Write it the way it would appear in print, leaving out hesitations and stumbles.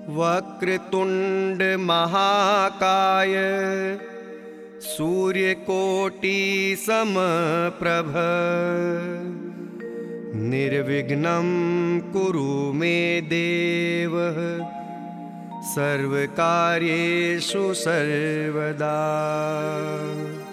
वक्रतुंड महाकाय सूर्यकोटि समप्रभ निर्विघ्नं कुरु मे देव सर्वकार्येषु सर्वदा।